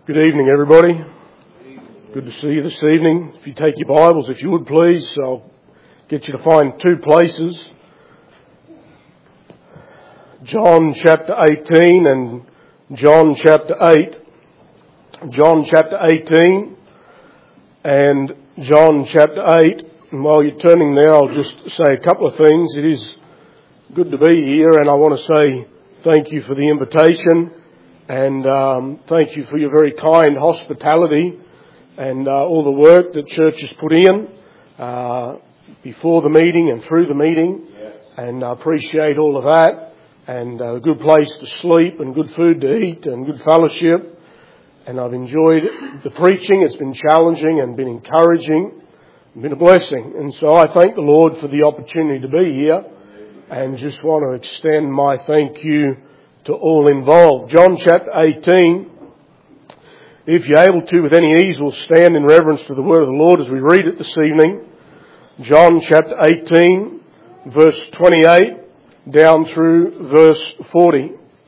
Good evening, everybody. Good to see you this evening. If you take your Bibles, if you would please, I'll get you to find two places. John chapter 18 and John chapter 8. John chapter 18 and John chapter 8. And while you're turning there, I'll just say a couple of things. It is good to be here, and I want to say thank you for the invitation. And thank you for your very kind hospitality and all the work that church has put in before the meeting and through the meeting. Yes. And I appreciate all of that. And a good place to sleep and good food to eat and good fellowship. And I've enjoyed the preaching. It's been challenging and been encouraging and been a blessing. And so I thank the Lord for the opportunity to be here and just want to extend my thank you to all involved. John chapter 18. If you're able to, with any ease, we'll stand in reverence for the word of the Lord as we read it this evening. John chapter 18, verse 28, down through verse 40.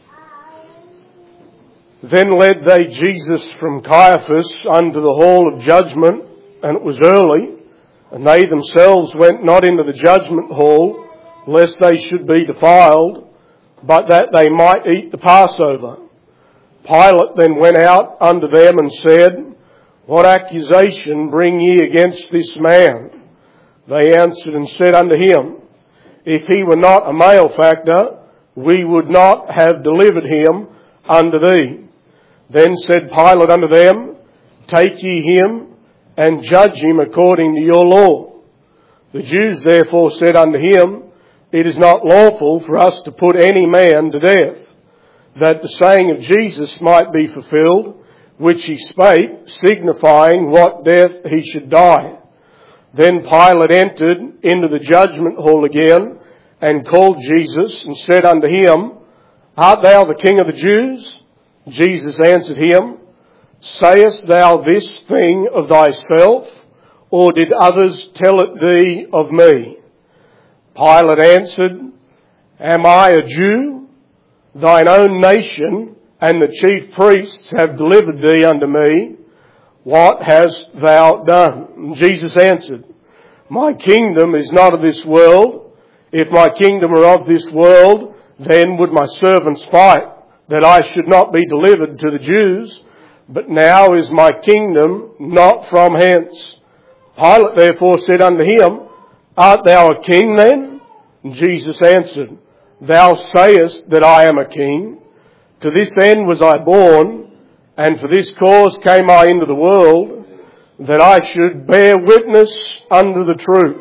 Then led they Jesus from Caiaphas unto the hall of judgment, and it was early, and they themselves went not into the judgment hall, lest they should be defiled, but that they might eat the Passover. Pilate then went out unto them and said, What accusation bring ye against this man? They answered and said unto him, If he were not a malefactor, we would not have delivered him unto thee. Then said Pilate unto them, Take ye him and judge him according to your law. The Jews therefore said unto him, It is not lawful for us to put any man to death, that the saying of Jesus might be fulfilled, which he spake, signifying what death he should die. Then Pilate entered into the judgment hall again, and called Jesus, and said unto him, Art thou the King of the Jews? Jesus answered him, Sayest thou this thing of thyself, or did others tell it thee of me? Pilate answered, Am I a Jew? Thine own nation and the chief priests have delivered thee unto me. What hast thou done? And Jesus answered, My kingdom is not of this world. If my kingdom were of this world, then would my servants fight, that I should not be delivered to the Jews. But now is my kingdom not from hence. Pilate therefore said unto him, Art thou a king then? And Jesus answered, Thou sayest that I am a king. To this end was I born, and for this cause came I into the world, that I should bear witness unto the truth.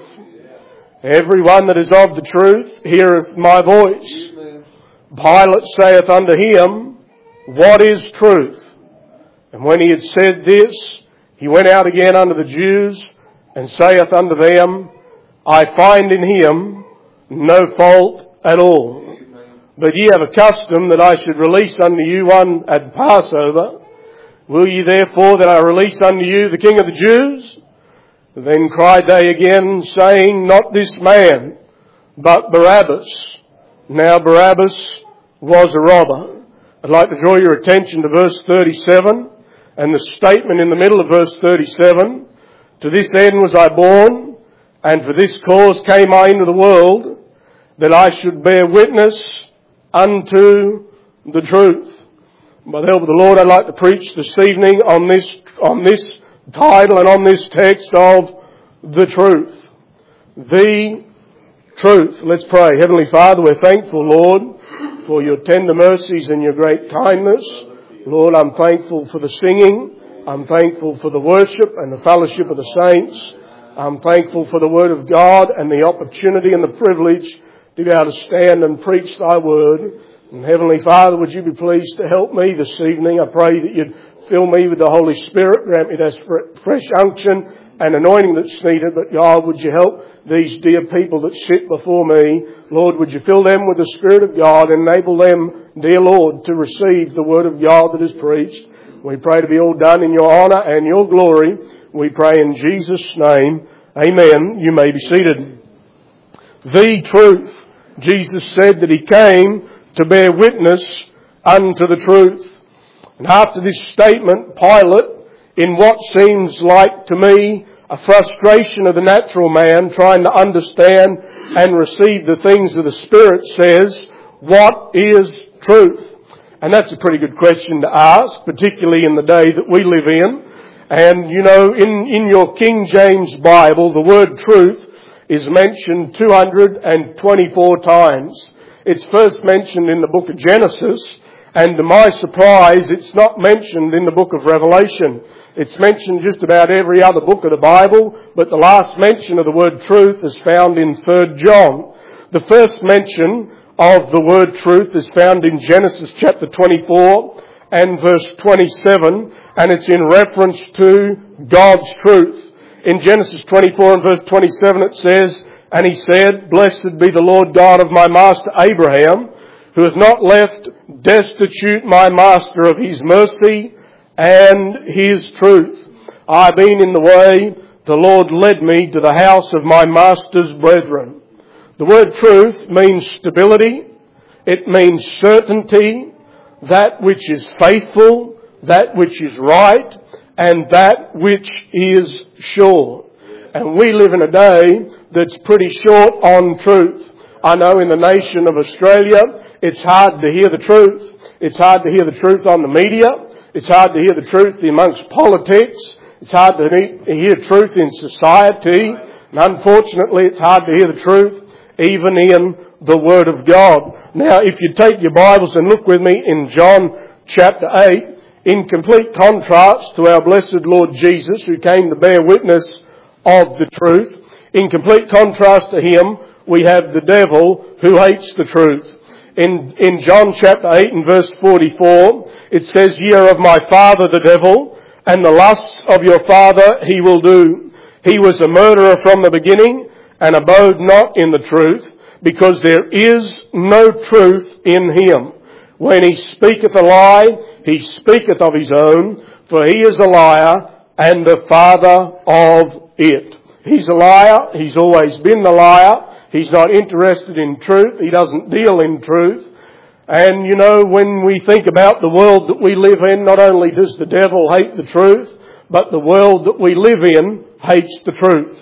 Every one that is of the truth heareth my voice. Pilate saith unto him, What is truth? And when he had said this, he went out again unto the Jews, and saith unto them, I find in him no fault at all. But ye have a custom that I should release unto you one at Passover. Will ye therefore that I release unto you the King of the Jews? Then cried they again, saying, Not this man, but Barabbas. Now Barabbas was a robber. I'd like to draw your attention to verse 37 and the statement in the middle of verse 37. To this end was I born, and for this cause came I into the world, that I should bear witness unto the truth. By the help of the Lord, I'd like to preach this evening on this title and on this text of the truth. The truth. Let's pray. Heavenly Father, we're thankful, Lord, for your tender mercies and your great kindness. Lord, I'm thankful for the singing. I'm thankful for the worship and the fellowship of the saints. I'm thankful for the Word of God and the opportunity and the privilege to be able to stand and preach thy word. And Heavenly Father, would you be pleased to help me this evening? I pray that you'd fill me with the Holy Spirit, grant me that fresh unction and anointing that's needed. But God, would you help these dear people that sit before me? Lord, would you fill them with the Spirit of God and enable them, dear Lord, to receive the word of God that is preached. We pray to be all done in your honour and your glory. We pray in Jesus' name. Amen. You may be seated. The truth. Jesus said that he came to bear witness unto the truth. And after this statement, Pilate, in what seems like to me a frustration of the natural man trying to understand and receive the things of the Spirit, says, what is truth? And that's a pretty good question to ask, particularly in the day that we live in. And you know, in your King James Bible, the word truth is mentioned 224 times. It's first mentioned in the book of Genesis, and to my surprise, it's not mentioned in the book of Revelation. It's mentioned just about every other book of the Bible, but the last mention of the word truth is found in 3 John. The first mention of the word truth is found in Genesis chapter 24 and verse 27, and it's in reference to God's truth. In Genesis 24 and verse 27 it says, and he said, blessed be the Lord God of my master Abraham, who hath not left destitute my master of his mercy and his truth. I have been in the way, the Lord led me to the house of my master's brethren. The word truth means stability. It means certainty, that which is faithful, that which is right, and that which is sure. And we live in a day that's pretty short on truth. I know in the nation of Australia, it's hard to hear the truth. It's hard to hear the truth on the media. It's hard to hear the truth amongst politics. It's hard to hear truth in society. And unfortunately, it's hard to hear the truth even in the Word of God. Now, if you take your Bibles and look with me in John chapter 8, in complete contrast to our blessed Lord Jesus, who came to bear witness of the truth, in complete contrast to him, we have the devil who hates the truth. In John chapter 8 and verse 44, it says, ye are of my father the devil, and the lusts of your father he will do. He was a murderer from the beginning, and abode not in the truth, because there is no truth in him. When he speaketh a lie, he speaketh of his own, for he is a liar and the father of it. He's a liar. He's always been the liar. He's not interested in truth. He doesn't deal in truth. And you know, when we think about the world that we live in, not only does the devil hate the truth, but the world that we live in hates the truth.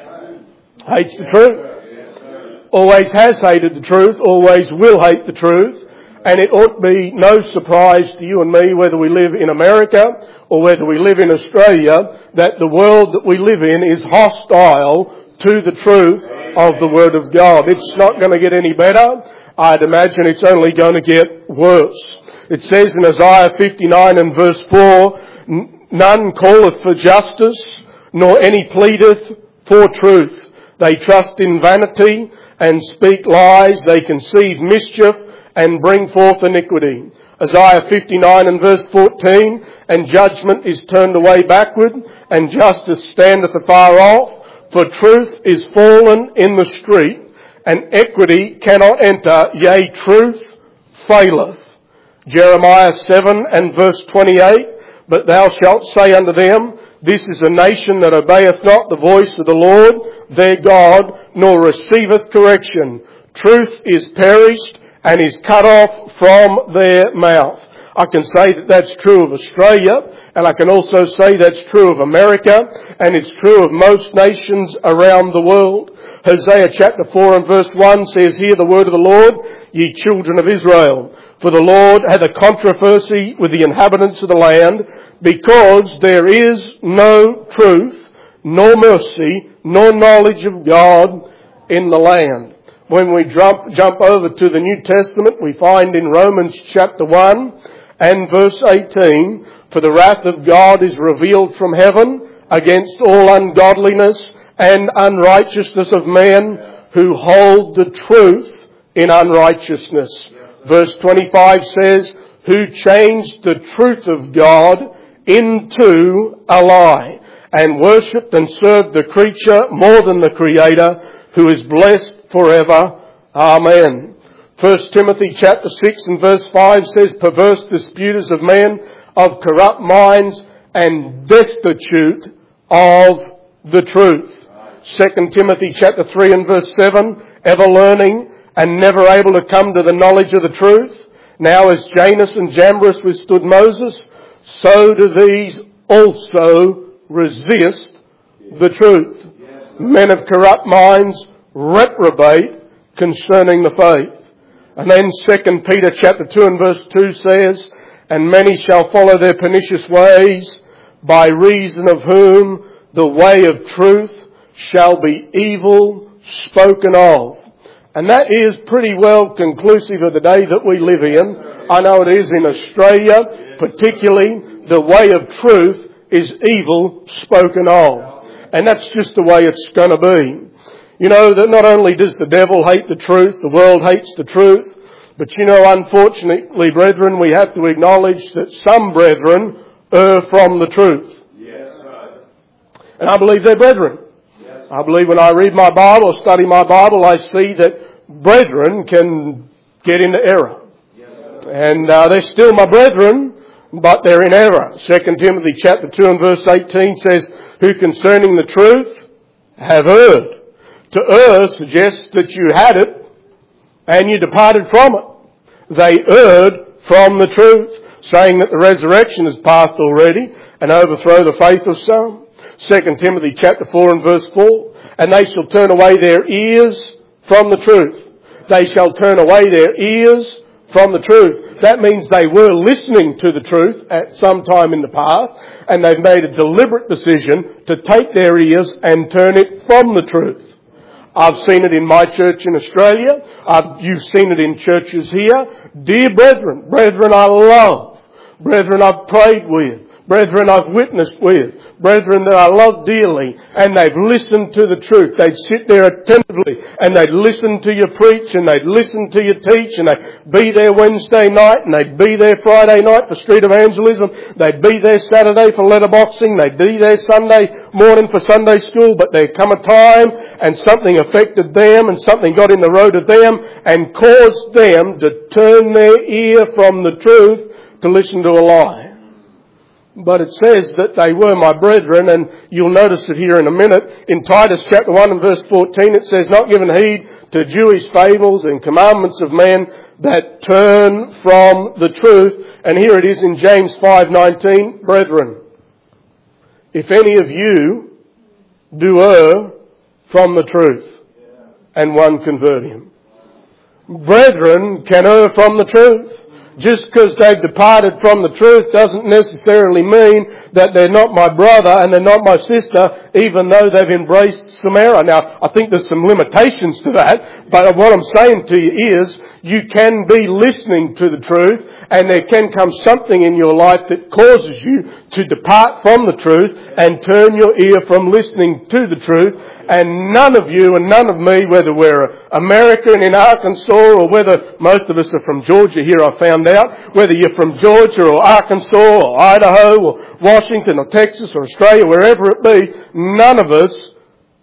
Hates the truth. Always has hated the truth. Always will hate the truth. And it ought to be no surprise to you and me, whether we live in America or whether we live in Australia, that the world that we live in is hostile to the truth of the Word of God. It's not going to get any better. I'd imagine it's only going to get worse. It says in Isaiah 59 and verse 4, none calleth for justice, nor any pleadeth for truth. They trust in vanity and speak lies. They conceive mischief and bring forth iniquity. Isaiah 59 and verse 14, and judgment is turned away backward, and justice standeth afar off. For truth is fallen in the street, and equity cannot enter, yea, truth faileth. Jeremiah 7 and verse 28, but thou shalt say unto them, this is a nation that obeyeth not the voice of the Lord their God, nor receiveth correction. Truth is perished, and is cut off from their mouth. I can say that that's true of Australia, and I can also say that's true of America, and it's true of most nations around the world. Hosea chapter 4 and verse 1 says, hear the word of the Lord, ye children of Israel. For the Lord hath a controversy with the inhabitants of the land, because there is no truth, nor mercy, nor knowledge of God in the land. When we jump over to the New Testament, we find in Romans chapter 1 and verse 18, for the wrath of God is revealed from heaven against all ungodliness and unrighteousness of men who hold the truth in unrighteousness. Verse 25 says, who changed the truth of God into a lie, and worshipped and served the creature more than the Creator, who is blessed forever. Amen. 1 Timothy chapter 6 and verse 5 says, perverse disputers of men, of corrupt minds, and destitute of the truth. 2 Timothy chapter 3 and verse 7, ever learning and never able to come to the knowledge of the truth. Now as Jannes and Jambres withstood Moses, so do these also resist the truth. Men of corrupt minds reprobate concerning the faith. And then 2 Peter chapter 2 and verse 2 says, and many shall follow their pernicious ways, by reason of whom the way of truth shall be evil spoken of. And that is pretty well conclusive of the day that we live in. I know it is in Australia, particularly the way of truth is evil spoken of. And that's just the way it's going to be. You know that not only does the devil hate the truth, the world hates the truth, but you know, unfortunately, brethren, we have to acknowledge that some brethren err from the truth. Yes, right. And I believe they're brethren. Yes. I believe when I read my Bible or study my Bible, I see that brethren can get into error. Yes, and they're still my brethren, but they're in error. 2 Timothy chapter 2 and verse 18 says, who concerning the truth have erred. To err suggests that you had it and you departed from it. They erred from the truth, saying that the resurrection is past already and overthrow the faith of some. 2 Timothy chapter 4 and verse 4. And they shall turn away their ears from the truth. They shall turn away their ears from the truth. That means they were listening to the truth at some time in the past, and they've made a deliberate decision to take their ears and turn it from the truth. I've seen it in my church in Australia. You've seen it in churches here. Dear brethren I love, brethren I've prayed with, brethren I've witnessed with, brethren that I love dearly, and they've listened to the truth. They'd sit there attentively and they'd listen to you preach and they'd listen to you teach, and they'd be there Wednesday night and they'd be there Friday night for street evangelism. They'd be there Saturday for letterboxing. They'd be there Sunday morning for Sunday school, but there come a time and something affected them and something got in the road of them and caused them to turn their ear from the truth to listen to a lie. But it says that they were my brethren, and you'll notice it here in a minute. In Titus chapter 1 and verse 14 it says, not giving heed to Jewish fables and commandments of men that turn from the truth. And here it is in James 5:19, brethren, if any of you do err from the truth, and one convert him. Brethren can err from the truth. Just because they've departed from the truth doesn't necessarily mean that they're not my brother and they're not my sister, even though they've embraced some error. Now, I think there's some limitations to that, but what I'm saying to you is you can be listening to the truth, and there can come something in your life that causes you to depart from the truth and turn your ear from listening to the truth. And none of you and none of me, whether we're American in Arkansas or whether most of us are from Georgia here, I found out, whether you're from Georgia or Arkansas or Idaho or Washington or Texas or Australia, wherever it be, none of us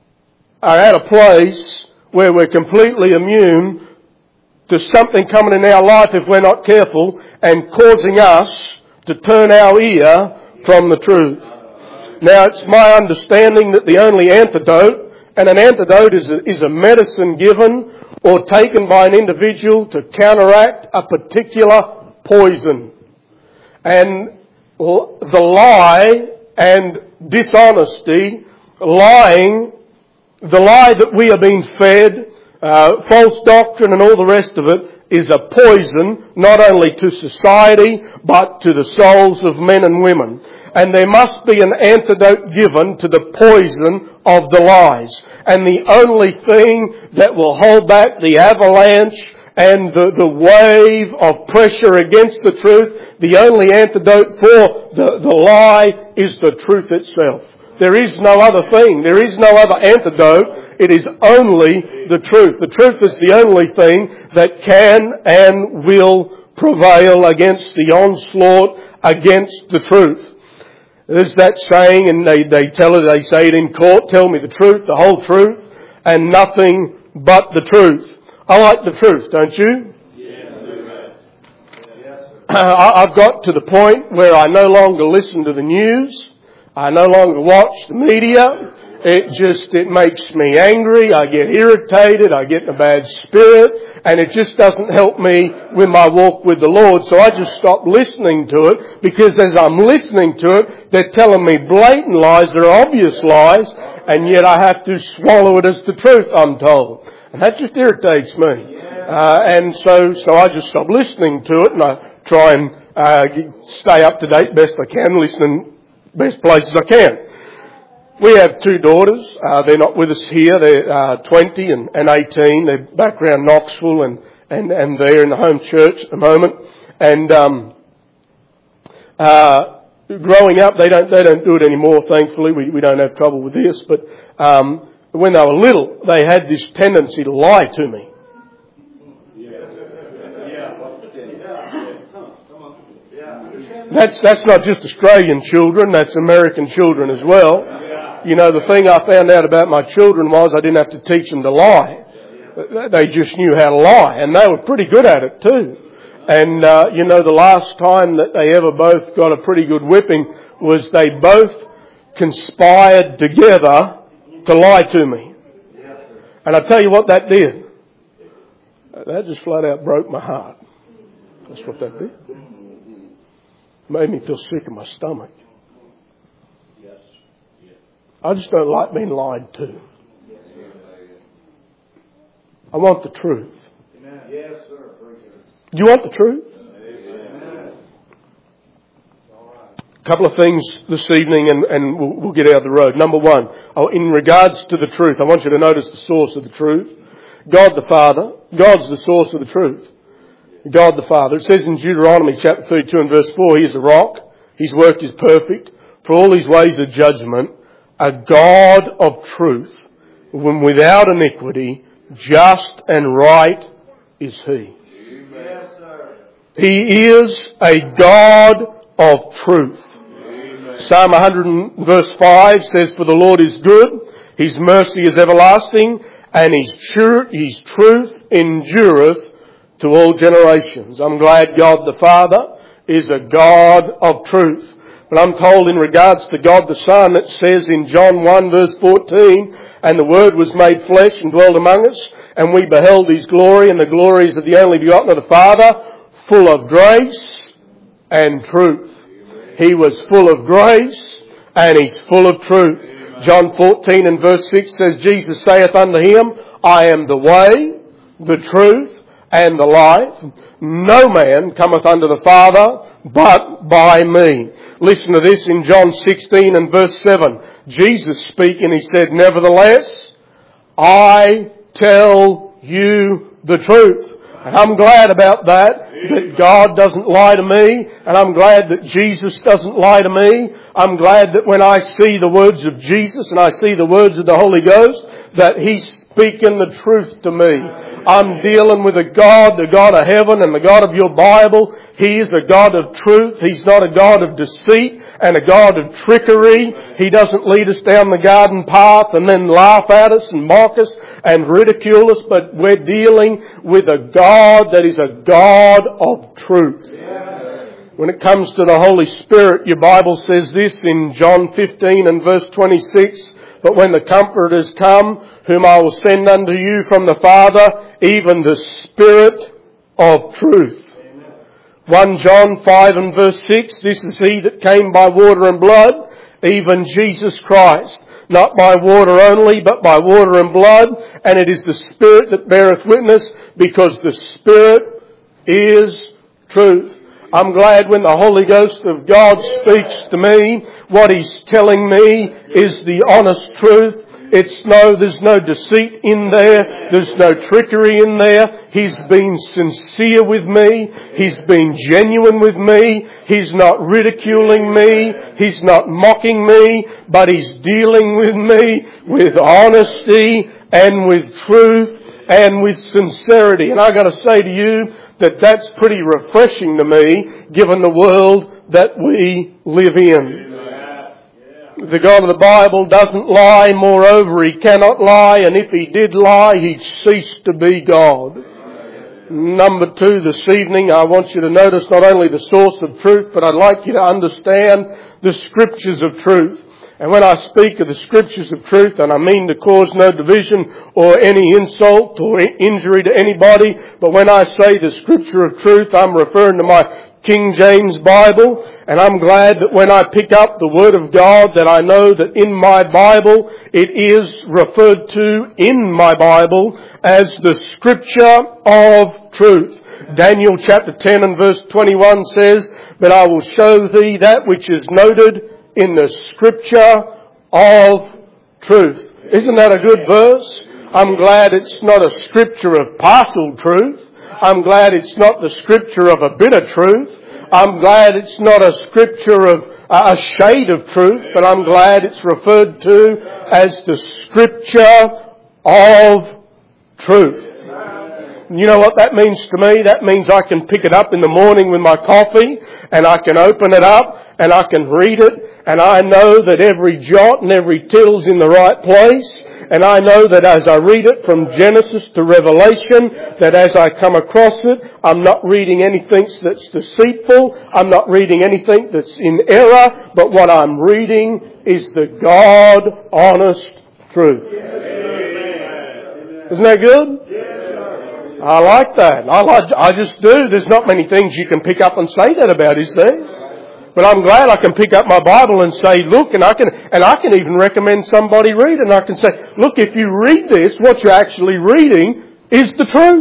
are at a place where we're completely immune to something coming in our life if we're not careful and causing us to turn our ear from the truth. Now, it's my understanding that the only antidote, and an antidote is a medicine given or taken by an individual to counteract a particular poison. And the lie and dishonesty, lying, the lie that we are being fed, false doctrine and all the rest of it, is a poison not only to society but to the souls of men and women. And there must be an antidote given to the poison of the lies. And the only thing that will hold back the avalanche and the wave of pressure against the truth, the only antidote for the lie is the truth itself. There is no other thing. There is no other antidote. It is only the truth. The truth is the only thing that can and will prevail against the onslaught against the truth. There's that saying, and they say it in court, tell me the truth, the whole truth, and nothing but the truth. I like the truth, don't you? Yes, I've got to the point where I no longer listen to the news. I no longer watch the media. It makes me angry. I get irritated. I get in a bad spirit, and it just doesn't help me with my walk with the Lord. So I just stop listening to it, because as I'm listening to it, they're telling me blatant lies. They're obvious lies, and yet I have to swallow it as the truth, I'm told. And that just irritates me. And so I just stop listening to it, and I try and stay up to date best I can, listening best places I can. We have two daughters. They're not with us here. They're 20 and 18. They're back around Knoxville and they're in the home church at the moment. And growing up, they don't do it anymore. Thankfully, we don't have trouble with this. But when they were little, they had this tendency to lie to me. That's not just Australian children. That's American children as well. You know, the thing I found out about my children was I didn't have to teach them to lie. They just knew how to lie, and they were pretty good at it too. And the last time that they ever both got a pretty good whipping was they both conspired together to lie to me. And I tell you what that did. That just flat out broke my heart. That's what that did. Made me feel sick in my stomach. I just don't like being lied to. I want the truth. Yes, sir. Do you want the truth? A couple of things this evening and we'll get out of the road. Number one, in regards to the truth, I want you to notice the source of the truth. God the Father. God's the source of the truth. God the Father. It says in Deuteronomy chapter 32 and verse 4, He is a rock. His work is perfect. For all His ways are judgment. A God of truth, when without iniquity, just and right is He. Yes, sir. He is a God of truth. Amen. Psalm 100 verse 5 says, For the Lord is good, His mercy is everlasting, and His truth endureth to all generations. I'm glad God the Father is a God of truth. But I'm told in regards to God the Son, it says in John 1 verse 14, And the Word was made flesh and dwelt among us, and we beheld His glory, and the glory is of the only begotten of the Father, full of grace and truth. He was full of grace, and He's full of truth. John 14 and verse 6 says, Jesus saith unto him, I am the way, the truth, and the life. No man cometh unto the Father but by me. Listen to this in John 16 and verse 7. Jesus speaking, He said, Nevertheless, I tell you the truth. And I'm glad about that God doesn't lie to me. And I'm glad that Jesus doesn't lie to me. I'm glad that when I see the words of Jesus and I see the words of the Holy Ghost, that He's speaking the truth to me. I'm dealing with a God, the God of heaven and the God of your Bible. He is a God of truth. He's not a God of deceit and a God of trickery. He doesn't lead us down the garden path and then laugh at us and mock us and ridicule us, but we're dealing with a God that is a God of truth. When it comes to the Holy Spirit, your Bible says this in John 15 and verse 26, But when the Comforter is come, whom I will send unto you from the Father, even the Spirit of truth. 1 John 5 and verse 6, This is He that came by water and blood, even Jesus Christ. Not by water only, but by water and blood. And it is the Spirit that beareth witness, because the Spirit is truth. I'm glad when the Holy Ghost of God speaks to me, what He's telling me is the honest truth. There's no deceit in there. There's no trickery in there. He's been sincere with me. He's been genuine with me. He's not ridiculing me. He's not mocking me, but He's dealing with me with honesty and with truth and with sincerity. And I got to say to you that that's pretty refreshing to me, given the world that we live in. The God of the Bible doesn't lie. Moreover, He cannot lie. And if He did lie, He'd cease to be God. Number two, this evening, I want you to notice not only the source of truth, but I'd like you to understand the Scriptures of truth. And when I speak of the Scriptures of truth, and I mean to cause no division or any insult or injury to anybody, but when I say the Scripture of truth, I'm referring to my King James Bible, and I'm glad that when I pick up the Word of God that I know that in my Bible it is referred to in my Bible as the Scripture of truth. Daniel chapter 10 and verse 21 says, "But I will show thee that which is noted in the Scripture of truth." Isn't that a good verse? I'm glad it's not a scripture of partial truth. I'm glad it's not the scripture of a bit of truth. I'm glad it's not a scripture of a shade of truth, but I'm glad it's referred to as the Scripture of truth. You know what that means to me? That means I can pick it up in the morning with my coffee and I can open it up and I can read it, and I know that every jot and every tittle's in the right place. And I know that as I read it from Genesis to Revelation, that as I come across it, I'm not reading anything that's deceitful. I'm not reading anything that's in error. But what I'm reading is the God-honest truth. Isn't that good? I like that. I just do. There's not many things you can pick up and say that about, is there? But I'm glad I can pick up my Bible and say, look, and I can even recommend somebody read it. And I can say, look, if you read this, what you're actually reading is the truth.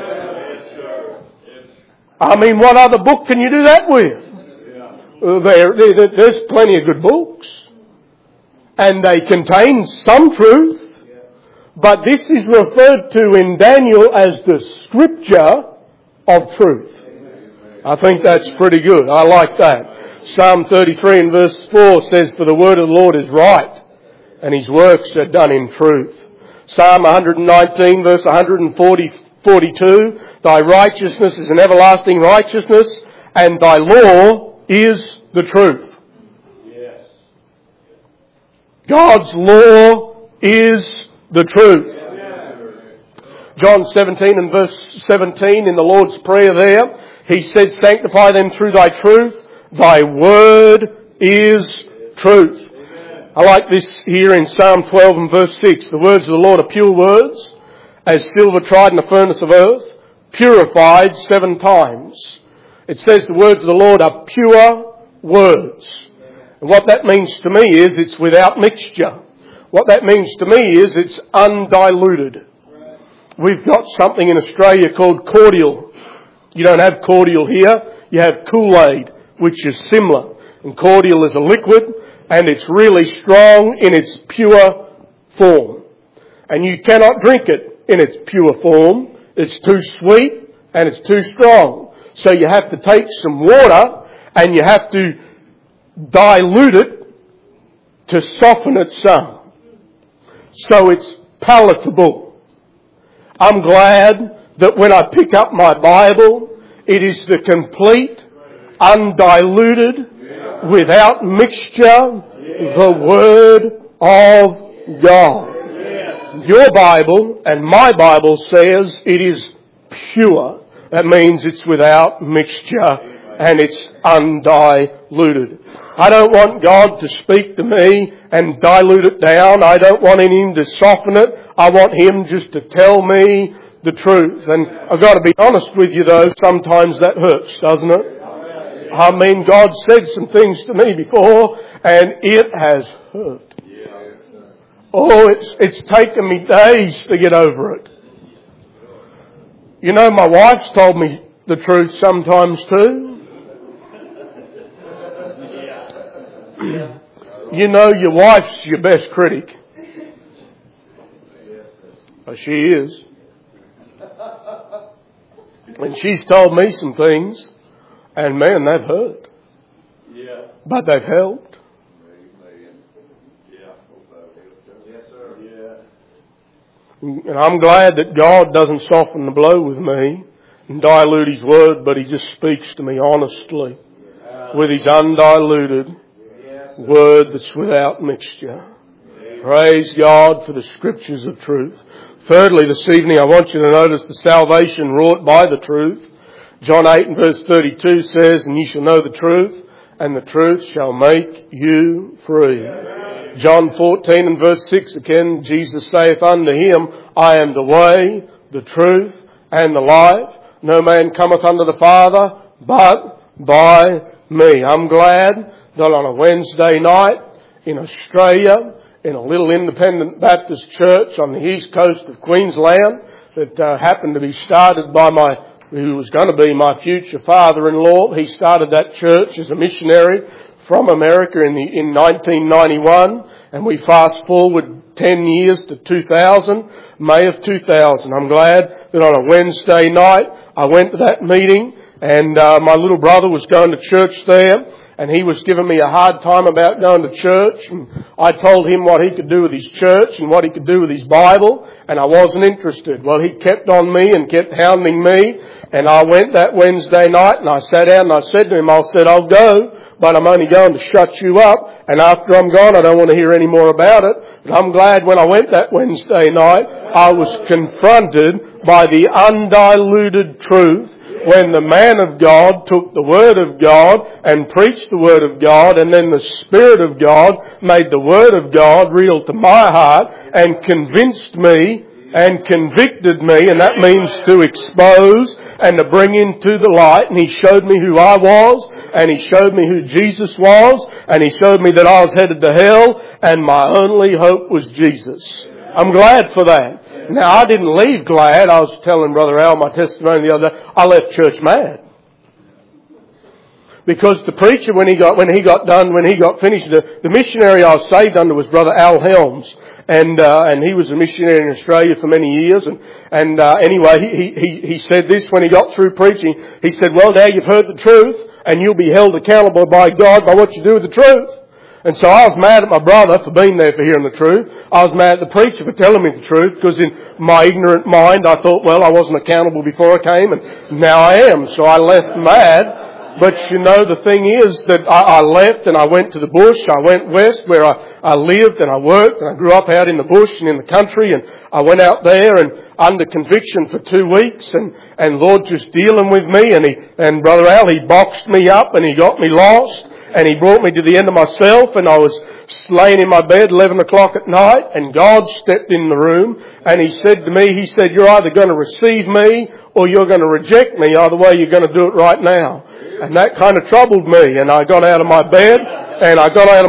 I mean, what other book can you do that with? There's plenty of good books. And they contain some truth. But this is referred to in Daniel as the Scripture of truth. I think that's pretty good. I like that. Psalm 33 and verse 4 says, "For the word of the Lord is right, and His works are done in truth." Psalm 119 verse 142, "Thy righteousness is an everlasting righteousness, and Thy law is the truth." God's law is the truth. John 17 and verse 17 in the Lord's Prayer there, He said, "Sanctify them through Thy truth. Thy word is truth." I like this here in Psalm 12 and verse 6. "The words of the Lord are pure words, as silver tried in the furnace of earth, purified 7 times." It says the words of the Lord are pure words. And what that means to me is it's without mixture. What that means to me is it's undiluted. We've got something in Australia called cordial. You don't have cordial here. You have Kool-Aid, which is similar. And cordial is a liquid, and it's really strong in its pure form. And you cannot drink it in its pure form. It's too sweet and it's too strong. So you have to take some water and you have to dilute it to soften it some. So it's palatable. I'm glad that when I pick up my Bible, it is the complete, undiluted, without mixture, the Word of God. Your Bible and my Bible says it is pure. That means it's without mixture and it's undiluted. I don't want God to speak to me and dilute it down. I don't want Him to soften it. I want Him just to tell me the truth. And I've got to be honest with you though, sometimes that hurts, doesn't it? I mean, God said some things to me before and it has hurt. Oh, it's taken me days to get over it. You know, my wife's told me the truth sometimes too. You know, your wife's your best critic. Oh, she is. And she's told me some things, and man, they've hurt. But they've helped. And I'm glad that God doesn't soften the blow with me and dilute His word, but He just speaks to me honestly with His undiluted word that's without mixture. Praise God for the Scriptures of truth. Thirdly, this evening I want you to notice the salvation wrought by the truth. John 8 and verse 32 says, "And ye shall know the truth, and the truth shall make you free." John 14 and verse 6 again, Jesus saith unto him, I am the way, the truth, and the life. No man cometh unto the Father but by me. I'm glad that on a Wednesday night in Australia, in a little independent Baptist church on the east coast of Queensland that happened to be started by who was going to be my future father-in-law. He started that church as a missionary from America in 1991, and we fast forward 10 years to 2000, May of 2000. I'm glad that on a Wednesday night I went to that meeting, and my little brother was going to church there, and he was giving me a hard time about going to church, and I told him what he could do with his church and what he could do with his Bible, and I wasn't interested. Well, he kept on me and kept hounding me, and I went that Wednesday night and I sat down and I said to him, I'll go, but I'm only going to shut you up, and after I'm gone I don't want to hear any more about it. But I'm glad when I went that Wednesday night I was confronted by the undiluted truth when the man of God took the Word of God and preached the Word of God, and then the Spirit of God made the Word of God real to my heart and convinced me and convicted me, and that means to expose and to bring into the light. And He showed me who I was, and He showed me who Jesus was, and He showed me that I was headed to hell, and my only hope was Jesus. I'm glad for that. Now, I didn't leave glad. I was telling Brother Al my testimony the other day. I left church mad. Because the preacher, when he got finished, the missionary I was saved under was Brother Al Helms. And he was a missionary in Australia for many years. Anyway, he said this when he got through preaching. He said, well, now you've heard the truth, and you'll be held accountable by God by what you do with the truth. And so I was mad at my brother for being there for hearing the truth. I was mad at the preacher for telling me the truth, because in my ignorant mind I thought, well, I wasn't accountable before I came, and now I am. So I left mad. But you know, the thing is that I left and I went to the bush. I went west where I lived and I worked, and I grew up out in the bush and in the country, and I went out there and under conviction for 2 weeks, and Lord just dealing with me, and Brother Al, he boxed me up and he got me lost, and he brought me to the end of myself, and I was laying in my bed 11 o'clock at night, and God stepped in the room and He said to me, He said, you're either going to receive me or you're going to reject me. Either way, you're going to do it right now. And that kind of troubled me, and I got out of my bed, and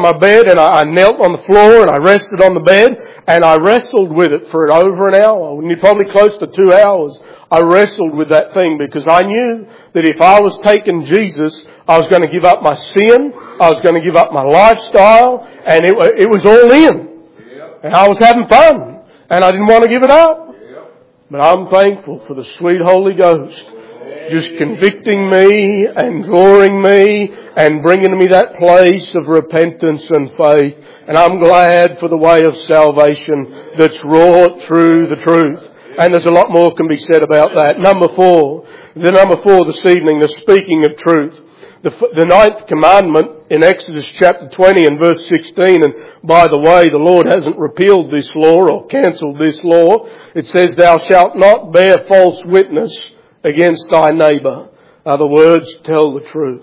I knelt on the floor, and I rested on the bed, and I wrestled with it for over an hour, probably close to 2 hours. I wrestled with that thing because I knew that if I was taking Jesus, I was going to give up my sin, I was going to give up my lifestyle, and it was all in. And I was having fun, and I didn't want to give it up. But I'm thankful for the sweet Holy Ghost just convicting me and drawing me and bringing me that place of repentance and faith. And I'm glad for the way of salvation that's wrought through the truth. And there's a lot more can be said about that. Number four this evening, the speaking of truth. The ninth commandment in Exodus chapter 20 and verse 16, and by the way, the Lord hasn't repealed this law or cancelled this law. It says, thou shalt not bear false witness against thy neighbour. Other words, tell the truth.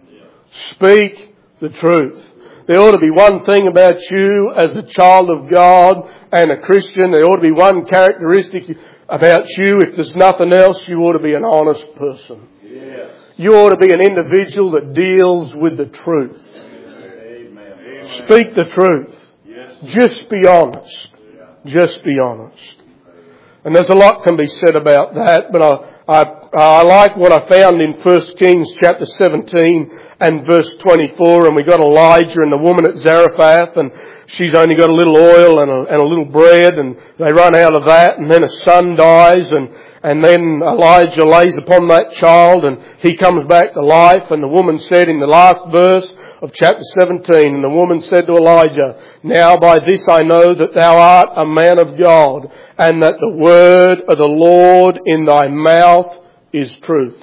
Speak the truth. There ought to be one thing about you as a child of God and a Christian. There ought to be one characteristic about you. If there's nothing else, you ought to be an honest person. Yes. You ought to be an individual that deals with the truth. Amen. Speak the truth. Yes. Just be honest. Just be honest. And there's a lot can be said about that, but I like what I found in 1 Kings chapter 17 and verse 24, and we got Elijah and the woman at Zarephath, and she's only got a little oil and a little bread, and they run out of that, and then a son dies, and then Elijah lays upon that child, and he comes back to life, and the woman said in the last verse of chapter 17, and the woman said to Elijah, now by this I know that thou art a man of God, and that the word of the Lord in thy mouth is truth.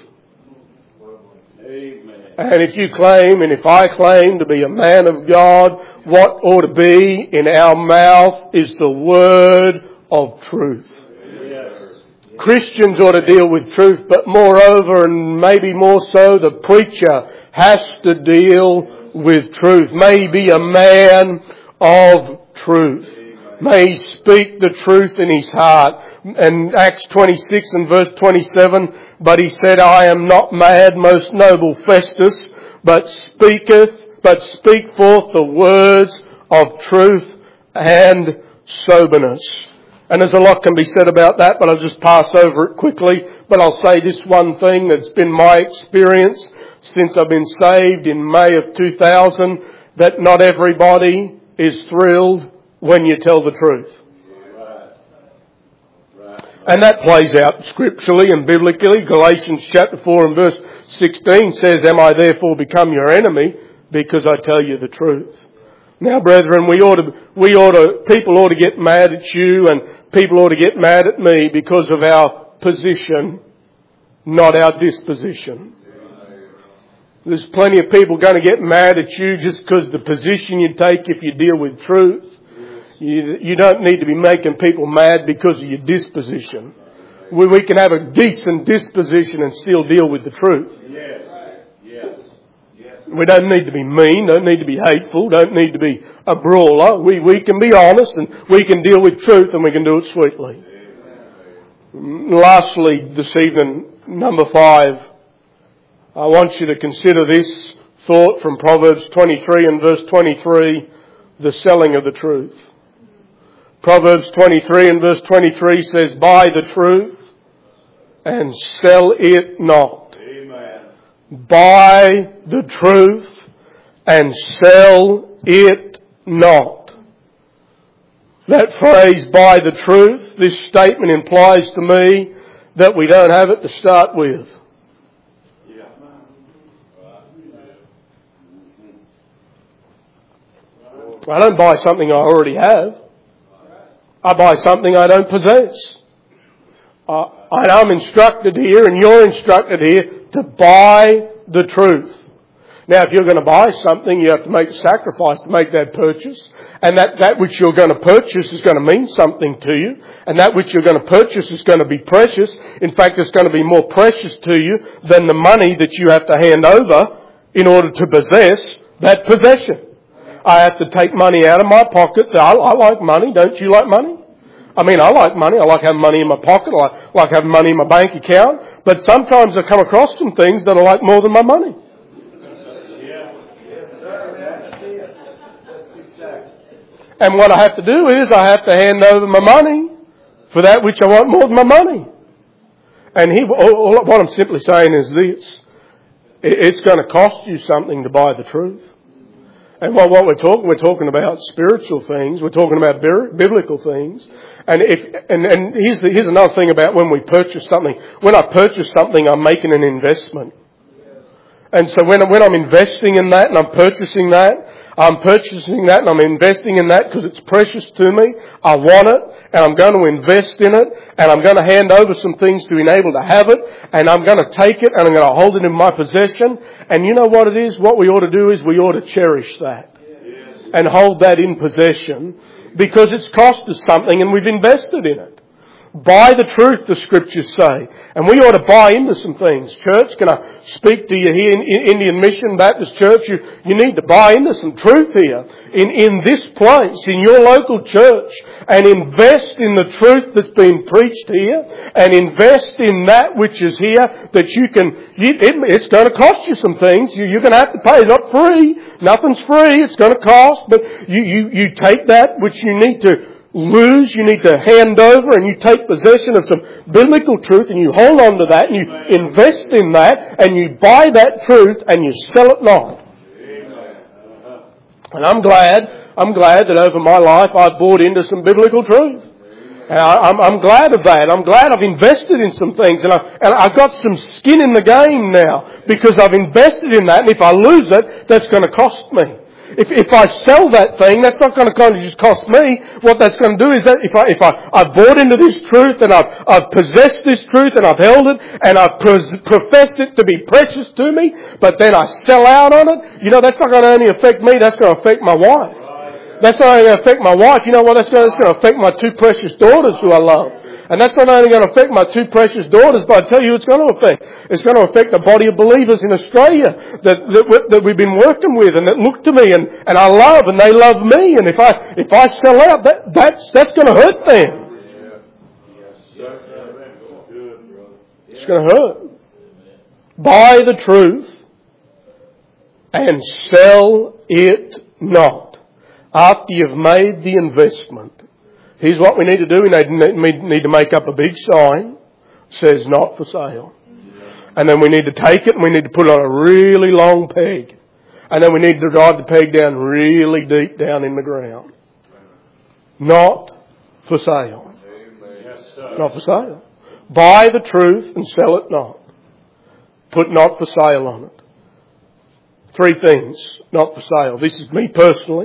Amen. And if you claim, and if I claim to be a man of God, what ought to be in our mouth is the word of truth. Yes. Christians ought to deal with truth, but moreover, and maybe more so, the preacher has to deal with truth. Maybe a man of truth. May he speak the truth in his heart. And Acts 26 and verse 27, but he said, I am not mad, most noble Festus, but speak forth the words of truth and soberness. And there's a lot can be said about that, but I'll just pass over it quickly. But I'll say this one thing that's been my experience since I've been saved in May of 2000, that not everybody is thrilled when you tell the truth. And that plays out scripturally and biblically. Galatians chapter 4 and verse 16 says, am I therefore become your enemy because I tell you the truth? Now, brethren, people ought to get mad at you and people ought to get mad at me because of our position, not our disposition. There's plenty of people going to get mad at you just because the position you take if you deal with truth. You don't need to be making people mad because of your disposition. We can have a decent disposition and still deal with the truth. We don't need to be mean, don't need to be hateful, don't need to be a brawler. We can be honest and we can deal with truth and we can do it sweetly. Lastly, this evening, number 5, I want you to consider this thought from Proverbs 23 and verse 23, the selling of the truth. Proverbs 23 and verse 23 says, buy the truth and sell it not. Amen. Buy the truth and sell it not. That phrase, buy the truth, this statement implies to me that we don't have it to start with. I don't buy something I already have. I buy something I don't possess. I'm instructed here and you're instructed here to buy the truth. Now, if you're going to buy something, you have to make a sacrifice to make that purchase. And that which you're going to purchase is going to mean something to you. And that which you're going to purchase is going to be precious. In fact, it's going to be more precious to you than the money that you have to hand over in order to possess that possession. I have to take money out of my pocket. I like money. Don't you like money? I mean, I like money. I like having money in my pocket. I like having money in my bank account. But sometimes I come across some things that I like more than my money. And what I have to do is I have to hand over my money for that which I want more than my money. And what I'm simply saying is this. It's going to cost you something to buy the truth. And what we're talking about spiritual things. We're talking about biblical things. And here's another thing about when we purchase something. When I purchase something, I'm making an investment. And so when I'm investing in that and I'm purchasing that and I'm investing in that because it's precious to me. I want it and I'm going to invest in it and I'm going to hand over some things to enable to have it and I'm going to take it and I'm going to hold it in my possession. And you know what it is? What we ought to do is we ought to cherish that and hold that in possession because it's cost us something and we've invested in it. Buy the truth, the scriptures say. And we ought to buy into some things. Church, can I speak to you here in Indian Mission Baptist Church? You need to buy into some truth here. In this place, in your local church. And invest in the truth that's been preached here. And invest in that which is here that you can, it's going to cost you some things. You're going to have to pay. It's not free. Nothing's free. It's going to cost. But you take that which you need to lose, you need to hand over and you take possession of some biblical truth and you hold on to that and you invest in that and you buy that truth and you sell it not. And I'm glad that over my life I've bought into some biblical truth. And I'm glad of that. I'm glad I've invested in some things and I've got some skin in the game now because I've invested in that and if I lose it, that's going to cost me. If I sell that thing, that's not going to kind of just cost me. What that's going to do is that if I've bought into this truth and I've possessed this truth and I've held it and I've professed it to be precious to me, but then I sell out on it, that's not going to only affect me, that's going to affect my wife. That's not only going to affect my wife, you know what, that's going to affect my 2 precious daughters who I love. And that's not only going to affect my two precious daughters, but I tell you it's going to affect. It's going to affect the body of believers in Australia that we've been working with and that look to me and I love and they love me. And if I sell out, that's going to hurt them. It's going to hurt. Buy the truth and sell it not. After you've made the investment, here's what we need to do. We need to make up a big sign. Says not for sale. And then we need to take it and we need to put it on a really long peg. And then we need to drive the peg down really deep down in the ground. Not for sale. Not for sale. Buy the truth and sell it not. Put not for sale on it. 3 things, not for sale. This is me personally.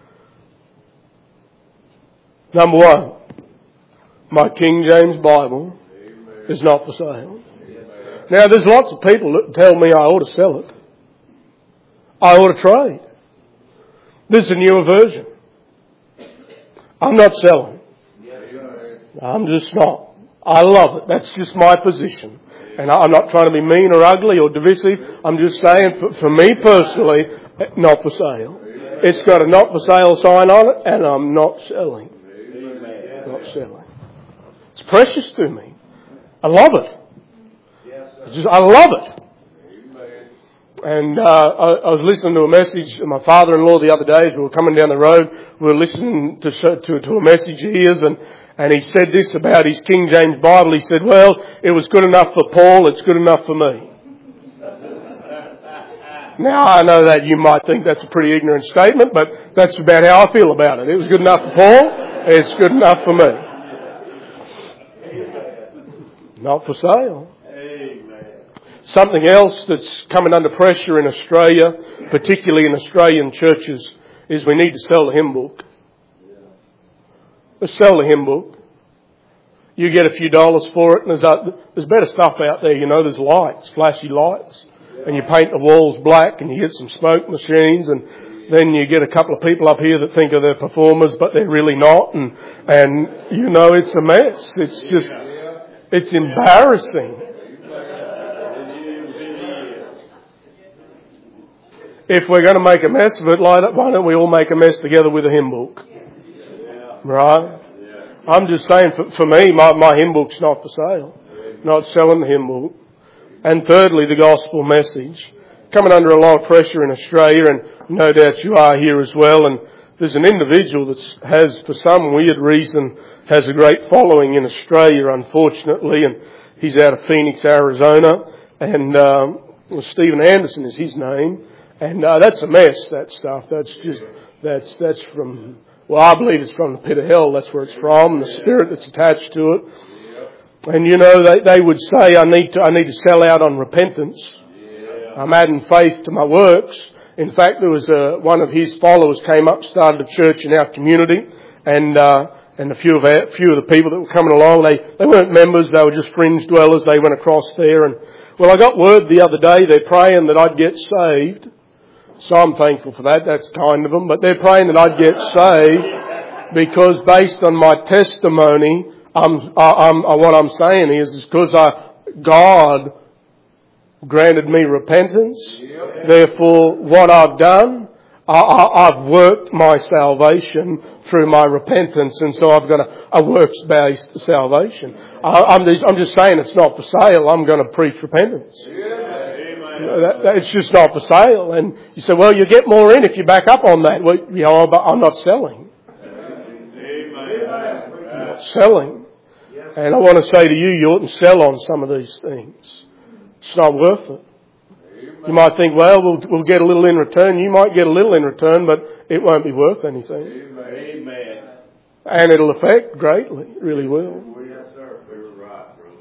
Number 1, my King James Bible is not for sale. Now there's lots of people that tell me I ought to sell it. I ought to trade. This is a newer version. I'm not selling. I'm just not. I love it. That's just my position. And I'm not trying to be mean or ugly or divisive. I'm just saying, for me personally, not for sale. It's got a not for sale sign on it, and I'm not selling. Not selling. It's precious to me. I love it. I love it. And I was listening to a message of my father-in-law the other day as we were coming down the road. We were listening to a message of his, and he said this about his King James Bible. He said, well, it was good enough for Paul, it's good enough for me. Now, I know that you might think that's a pretty ignorant statement, but that's about how I feel about it. It was good enough for Paul, it's good enough for me. Not for sale. Something else that's coming under pressure in Australia, particularly in Australian churches, is we need to sell the hymn book. Let's sell the hymn book. You get a few dollars for it, and there's better stuff out there, you know. There's lights, flashy lights, and you paint the walls black, and you get some smoke machines, and then you get a couple of people up here that think they're performers, but they're really not, and you know, it's a mess. It's embarrassing. If we're going to make a mess of it, why don't we all make a mess together with a hymn book? Right? I'm just saying, for me, my hymn book's not for sale. Not selling the hymn book. And thirdly, the gospel message. Coming under a lot of pressure in Australia, and no doubt you are here as well. And there's an individual that has, for some weird reason, has a great following in Australia, unfortunately. And he's out of Phoenix, Arizona. And Stephen Anderson is his name. And that's a mess, that stuff. That's from... Well, I believe it's from the pit of hell. That's where it's from, the spirit that's attached to it. And you know, they would say, I need to sell out on repentance. I'm adding faith to my works. In fact, there was one of his followers came up, started a church in our community, and a few of the people that were coming along, they weren't members, they were just fringe dwellers. They went across there, and well, I got word the other day they're praying that I'd get saved. So I'm thankful for that. That's kind of them. But they're praying that I'd get saved because based on my testimony, what I'm saying is because God granted me repentance. Therefore, what I've done, I've worked my salvation through my repentance, and so I've got a works-based salvation. I'm just saying it's not for sale. I'm going to preach repentance. It's just not for sale. And you say, well, you get more in if you back up on that. Well, but I'm not selling. I'm not selling. And I want to say to you, you oughtn't sell on some of these things. It's not worth it. You might think, well, we'll get a little in return. You might get a little in return, but it won't be worth anything. Amen. And it'll affect greatly. It really will. Yes, sir. You're right, brother.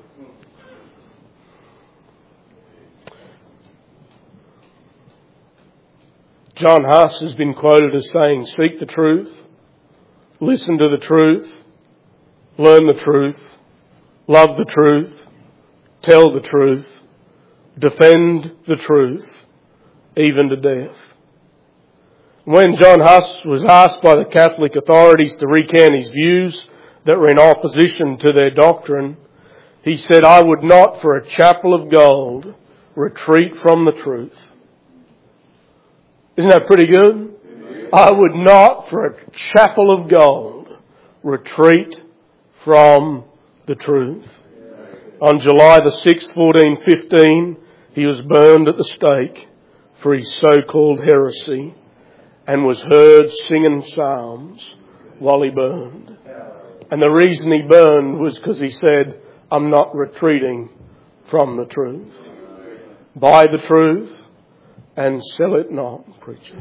John Huss has been quoted as saying, seek the truth, listen to the truth, learn the truth, love the truth, tell the truth, defend the truth, even to death. When John Huss was asked by the Catholic authorities to recant his views, that were in opposition to their doctrine. He said, I would not for a chapel of gold retreat from the truth. Isn't that pretty good? I would not for a chapel of gold retreat from the truth. On July the 6th, 1415, he was burned at the stake for his so-called heresy and was heard singing psalms while he burned. And the reason he burned was because he said, I'm not retreating from the truth. Buy the truth and sell it not, preacher.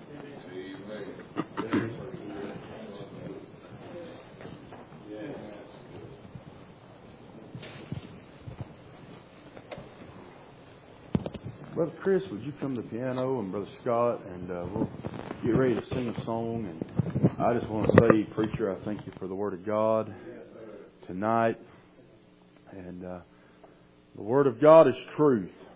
Brother Chris, would you come to the piano, and Brother Scott, and we'll get ready to sing a song. And I just want to say, preacher, I thank you for the Word of God tonight. And the Word of God is truth.